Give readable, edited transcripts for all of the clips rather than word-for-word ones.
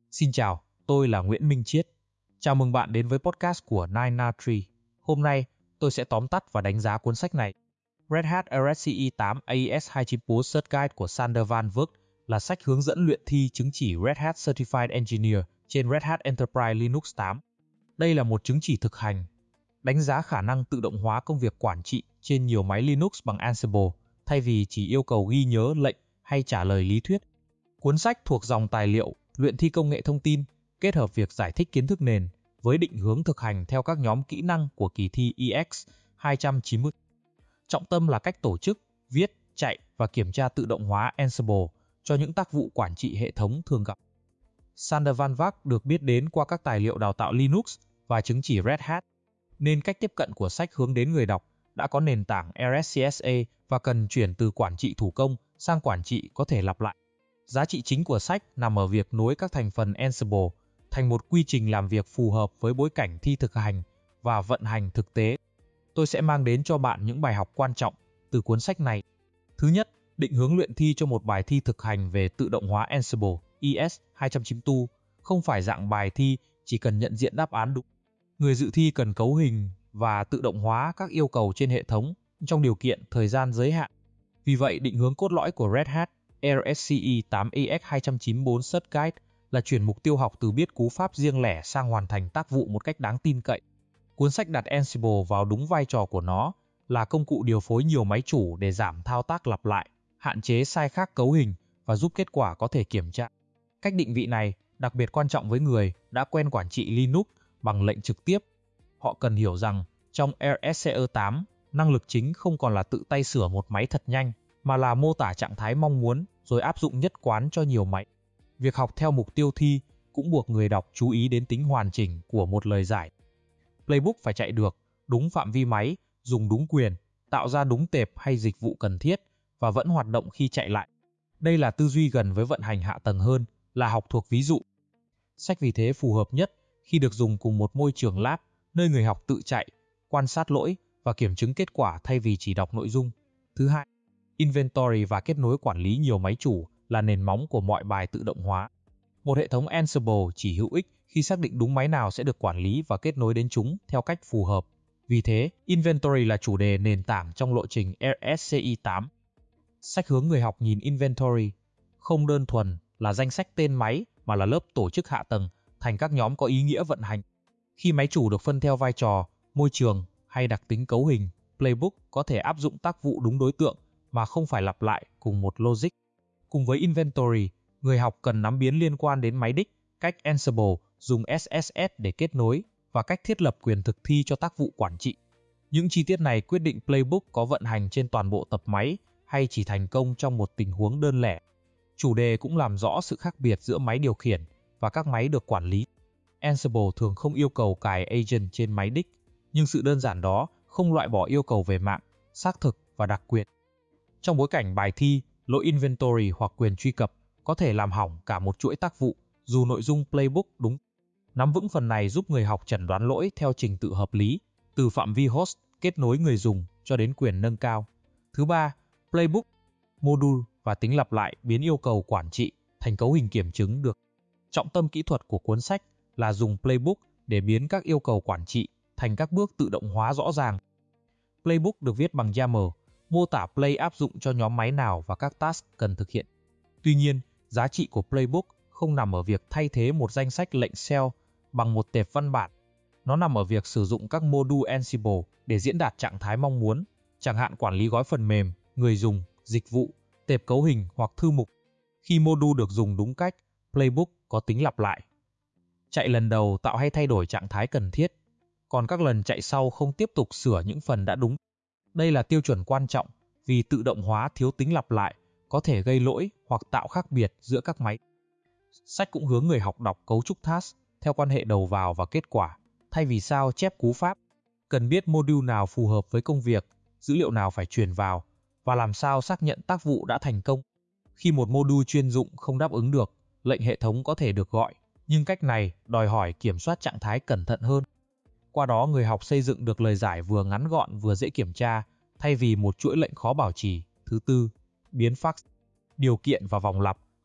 Xin chào, tôi là Nguyễn Minh Chiết. Chào mừng bạn đến với podcast của 9na3. Hôm nay, tôi sẽ tóm tắt và đánh giá cuốn sách này. Red Hat RSCE 8 AES 294 Cert Guide của Sander van Vugt là sách hướng dẫn luyện thi chứng chỉ Red Hat Certified Engineer trên Red Hat Enterprise Linux 8. Đây là một chứng chỉ thực hành, đánh giá khả năng tự động hóa công việc quản trị trên nhiều máy Linux bằng Ansible, thay vì chỉ yêu cầu ghi nhớ lệnh hay trả lời lý thuyết. Cuốn sách thuộc dòng tài liệu luyện thi công nghệ thông tin, kết hợp việc giải thích kiến thức nền với định hướng thực hành theo các nhóm kỹ năng của kỳ thi EX 290. Trọng tâm là cách tổ chức, viết, chạy và kiểm tra tự động hóa Ansible cho những tác vụ quản trị hệ thống thường gặp. Sander van Vugt được biết đến qua các tài liệu đào tạo Linux và chứng chỉ Red Hat, nên cách tiếp cận của sách hướng đến người đọc đã có nền tảng RSCSA và cần chuyển từ quản trị thủ công sang quản trị có thể lặp lại. Giá trị chính của sách nằm ở việc nối các thành phần Ansible thành một quy trình làm việc phù hợp với bối cảnh thi thực hành và vận hành thực tế. Tôi sẽ mang đến cho bạn những bài học quan trọng từ cuốn sách này. Thứ nhất, định hướng luyện thi cho một bài thi thực hành về tự động hóa Ansible ES 294 không phải dạng bài thi chỉ cần nhận diện đáp án đúng. Người dự thi cần cấu hình và tự động hóa các yêu cầu trên hệ thống trong điều kiện thời gian giới hạn. Vì vậy, định hướng cốt lõi của Red Hat RSCE 8 AES 294 Cert Guide là chuyển mục tiêu học từ biết cú pháp riêng lẻ sang hoàn thành tác vụ một cách đáng tin cậy. Cuốn sách đặt Ansible vào đúng vai trò của nó là công cụ điều phối nhiều máy chủ để giảm thao tác lặp lại, hạn chế sai khác cấu hình và giúp kết quả có thể kiểm tra. Cách định vị này đặc biệt quan trọng với người đã quen quản trị Linux bằng lệnh trực tiếp. Họ cần hiểu rằng trong RSCE 8, năng lực chính không còn là tự tay sửa một máy thật nhanh, mà là mô tả trạng thái mong muốn rồi áp dụng nhất quán cho nhiều máy. Việc học theo mục tiêu thi cũng buộc người đọc chú ý đến tính hoàn chỉnh của một lời giải. Playbook phải chạy được, đúng phạm vi máy, dùng đúng quyền, tạo ra đúng tệp hay dịch vụ cần thiết và vẫn hoạt động khi chạy lại. Đây là tư duy gần với vận hành hạ tầng hơn là học thuộc ví dụ. Sách vì thế phù hợp nhất khi được dùng cùng một môi trường lab, nơi người học tự chạy, quan sát lỗi và kiểm chứng kết quả thay vì chỉ đọc nội dung. Thứ hai, inventory và kết nối quản lý nhiều máy chủ là nền móng của mọi bài tự động hóa. Một hệ thống Ansible chỉ hữu ích khi xác định đúng máy nào sẽ được quản lý và kết nối đến chúng theo cách phù hợp. Vì thế, inventory là chủ đề nền tảng trong lộ trình RSCE 8. Sách hướng người học nhìn inventory không đơn thuần là danh sách tên máy mà là lớp tổ chức hạ tầng thành các nhóm có ý nghĩa vận hành. Khi máy chủ được phân theo vai trò, môi trường hay đặc tính cấu hình, Playbook có thể áp dụng tác vụ đúng đối tượng mà không phải lặp lại cùng một logic. Cùng với inventory, người học cần nắm biến liên quan đến máy đích, cách Ansible dùng SSS để kết nối và cách thiết lập quyền thực thi cho tác vụ quản trị. Những chi tiết này quyết định Playbook có vận hành trên toàn bộ tập máy hay chỉ thành công trong một tình huống đơn lẻ. Chủ đề cũng làm rõ sự khác biệt giữa máy điều khiển và các máy được quản lý. Ansible thường không yêu cầu cài agent trên máy đích, nhưng sự đơn giản đó không loại bỏ yêu cầu về mạng, xác thực và đặc quyền. Trong bối cảnh bài thi, lỗi inventory hoặc quyền truy cập có thể làm hỏng cả một chuỗi tác vụ, dù nội dung Playbook đúng. Nắm vững phần này giúp người học chẩn đoán lỗi theo trình tự hợp lý, từ phạm vi host, kết nối người dùng cho đến quyền nâng cao. Thứ ba, Playbook, module và tính lặp lại biến yêu cầu quản trị thành cấu hình kiểm chứng được. Trọng tâm kỹ thuật của cuốn sách là dùng Playbook để biến các yêu cầu quản trị thành các bước tự động hóa rõ ràng. Playbook được viết bằng YAML, mô tả play áp dụng cho nhóm máy nào và các task cần thực hiện. Tuy nhiên, giá trị của Playbook không nằm ở việc thay thế một danh sách lệnh shell bằng một tệp văn bản. Nó nằm ở việc sử dụng các module Ansible để diễn đạt trạng thái mong muốn, chẳng hạn quản lý gói phần mềm, người dùng, dịch vụ, tệp cấu hình hoặc thư mục. Khi module được dùng đúng cách, Playbook có tính lặp lại. Chạy lần đầu tạo hay thay đổi trạng thái cần thiết, còn các lần chạy sau không tiếp tục sửa những phần đã đúng. Đây là tiêu chuẩn quan trọng vì tự động hóa thiếu tính lặp lại có thể gây lỗi hoặc tạo khác biệt giữa các máy. Sách cũng hướng người học đọc cấu trúc task theo quan hệ đầu vào và kết quả, thay vì sao chép cú pháp. Cần biết module nào phù hợp với công việc, dữ liệu nào phải truyền vào và làm sao xác nhận tác vụ đã thành công. Khi một module chuyên dụng không đáp ứng được, lệnh hệ thống có thể được gọi, nhưng cách này đòi hỏi kiểm soát trạng thái cẩn thận hơn. Qua đó người học xây dựng được lời giải vừa ngắn gọn vừa dễ kiểm tra, thay vì một chuỗi lệnh khó bảo trì. Thứ tư, biến fax, điều kiện và vòng lặp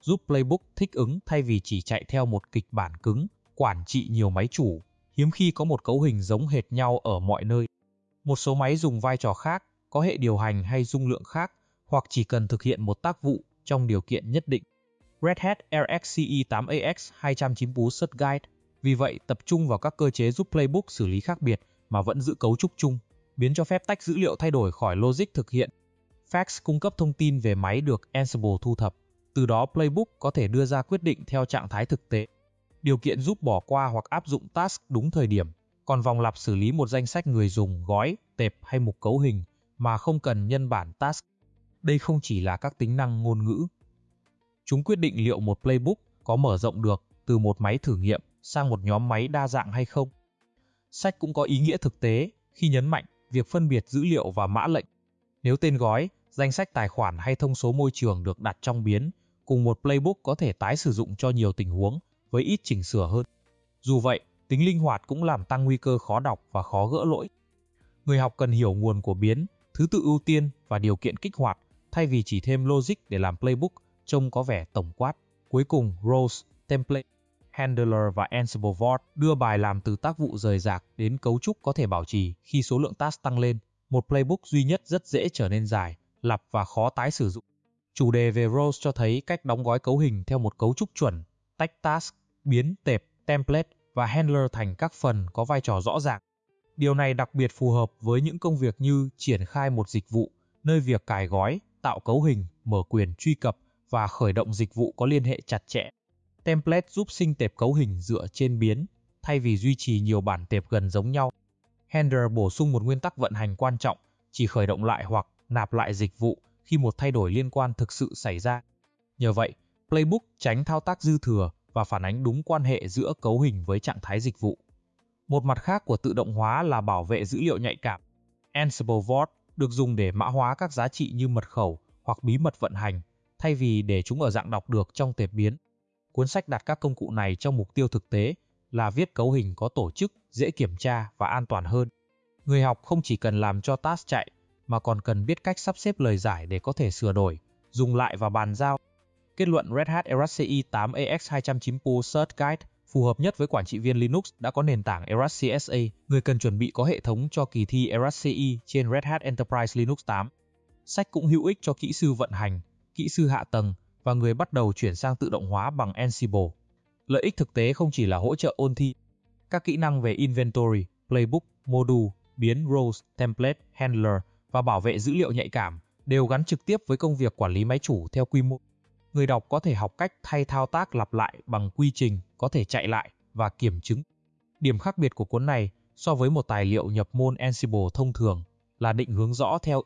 giúp Playbook thích ứng thay vì chỉ chạy theo một kịch bản cứng, quản trị nhiều máy chủ, hiếm khi có một cấu hình giống hệt nhau ở mọi nơi. Một số máy dùng vai trò khác, có hệ điều hành hay dung lượng khác, hoặc chỉ cần thực hiện một tác vụ trong điều kiện nhất định. Red Hat RSCE 8AX 290 Search Guide vì vậy tập trung vào các cơ chế giúp Playbook xử lý khác biệt mà vẫn giữ cấu trúc chung, biến cho phép tách dữ liệu thay đổi khỏi logic thực hiện. Facts cung cấp thông tin về máy được Ansible thu thập, từ đó Playbook có thể đưa ra quyết định theo trạng thái thực tế. Điều kiện giúp bỏ qua hoặc áp dụng task đúng thời điểm, còn vòng lặp xử lý một danh sách người dùng, gói, tệp hay mục cấu hình mà không cần nhân bản task. Đây không chỉ là các tính năng ngôn ngữ. Chúng quyết định liệu một Playbook có mở rộng được từ một máy thử nghiệm sang một nhóm máy đa dạng hay không. Sách cũng có ý nghĩa thực tế khi nhấn mạnh việc phân biệt dữ liệu và mã lệnh. Nếu tên gói, danh sách tài khoản hay thông số môi trường được đặt trong biến, cùng một Playbook có thể tái sử dụng cho nhiều tình huống với ít chỉnh sửa hơn. Dù vậy, tính linh hoạt cũng làm tăng nguy cơ khó đọc và khó gỡ lỗi. Người học cần hiểu nguồn của biến, thứ tự ưu tiên và điều kiện kích hoạt, thay vì chỉ thêm logic để làm Playbook trông có vẻ tổng quát. Cuối cùng, roles, template, handler và Ansible Vault đưa bài làm từ tác vụ rời rạc đến cấu trúc có thể bảo trì khi số lượng task tăng lên. Một Playbook duy nhất rất dễ trở nên dài, lặp và khó tái sử dụng. Chủ đề về roles cho thấy cách đóng gói cấu hình theo một cấu trúc chuẩn, tách task, biến, tệp, template và handler thành các phần có vai trò rõ ràng. Điều này đặc biệt phù hợp với những công việc như triển khai một dịch vụ, nơi việc cài gói, tạo cấu hình, mở quyền truy cập và khởi động dịch vụ có liên hệ chặt chẽ. Template giúp sinh tệp cấu hình dựa trên biến, thay vì duy trì nhiều bản tệp gần giống nhau. Handler bổ sung một nguyên tắc vận hành quan trọng, chỉ khởi động lại hoặc nạp lại dịch vụ khi một thay đổi liên quan thực sự xảy ra. Nhờ vậy, Playbook tránh thao tác dư thừa và phản ánh đúng quan hệ giữa cấu hình với trạng thái dịch vụ. Một mặt khác của tự động hóa là bảo vệ dữ liệu nhạy cảm. Ansible Vault được dùng để mã hóa các giá trị như mật khẩu hoặc bí mật vận hành, thay vì để chúng ở dạng đọc được trong tệp biến. Cuốn sách đặt các công cụ này trong mục tiêu thực tế là viết cấu hình có tổ chức, dễ kiểm tra và an toàn hơn. Người học không chỉ cần làm cho task chạy, mà còn cần biết cách sắp xếp lời giải để có thể sửa đổi, dùng lại và bàn giao. Kết luận Red Hat RSCE 8AX 290 Search Guide phù hợp nhất với quản trị viên Linux đã có nền tảng ERASCSA. Người cần chuẩn bị có hệ thống cho kỳ thi ERASCE trên Red Hat Enterprise Linux 8. Sách cũng hữu ích cho kỹ sư vận hành, kỹ sư hạ tầng và người bắt đầu chuyển sang tự động hóa bằng Ansible. Lợi ích thực tế không chỉ là hỗ trợ ôn thi. Các kỹ năng về inventory, playbook, module, biến, roles, template, handler và bảo vệ dữ liệu nhạy cảm đều gắn trực tiếp với công việc quản lý máy chủ theo quy mô. Người đọc có thể học cách thay thao tác lặp lại bằng quy trình có thể chạy lại và kiểm chứng. Điểm khác biệt của cuốn này so với một tài liệu nhập môn Ansible thông thường là định hướng rõ theo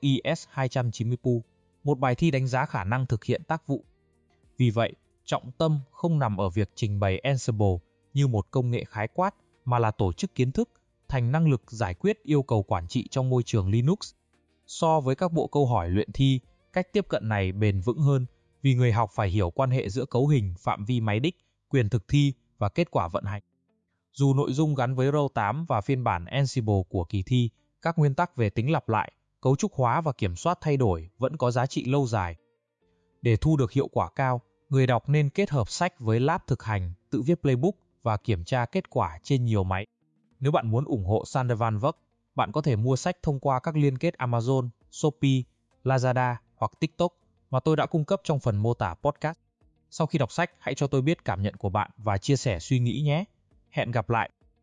ES290, một bài thi đánh giá khả năng thực hiện tác vụ. Vì vậy, trọng tâm không nằm ở việc trình bày Ansible như một công nghệ khái quát, mà là tổ chức kiến thức thành năng lực giải quyết yêu cầu quản trị trong môi trường Linux. So với các bộ câu hỏi luyện thi, cách tiếp cận này bền vững hơn vì người học phải hiểu quan hệ giữa cấu hình, phạm vi máy đích, quyền thực thi và kết quả vận hành. Dù nội dung gắn với Row 8 và phiên bản Ansible của kỳ thi, các nguyên tắc về tính lặp lại, cấu trúc hóa và kiểm soát thay đổi vẫn có giá trị lâu dài. Để thu được hiệu quả cao, người đọc nên kết hợp sách với lab thực hành, tự viết playbook và kiểm tra kết quả trên nhiều máy. Nếu bạn muốn ủng hộ Sander Van Vok, bạn có thể mua sách thông qua các liên kết Amazon, Shopee, Lazada hoặc TikTok mà tôi đã cung cấp trong phần mô tả podcast. Sau khi đọc sách, hãy cho tôi biết cảm nhận của bạn và chia sẻ suy nghĩ nhé. Hẹn gặp lại!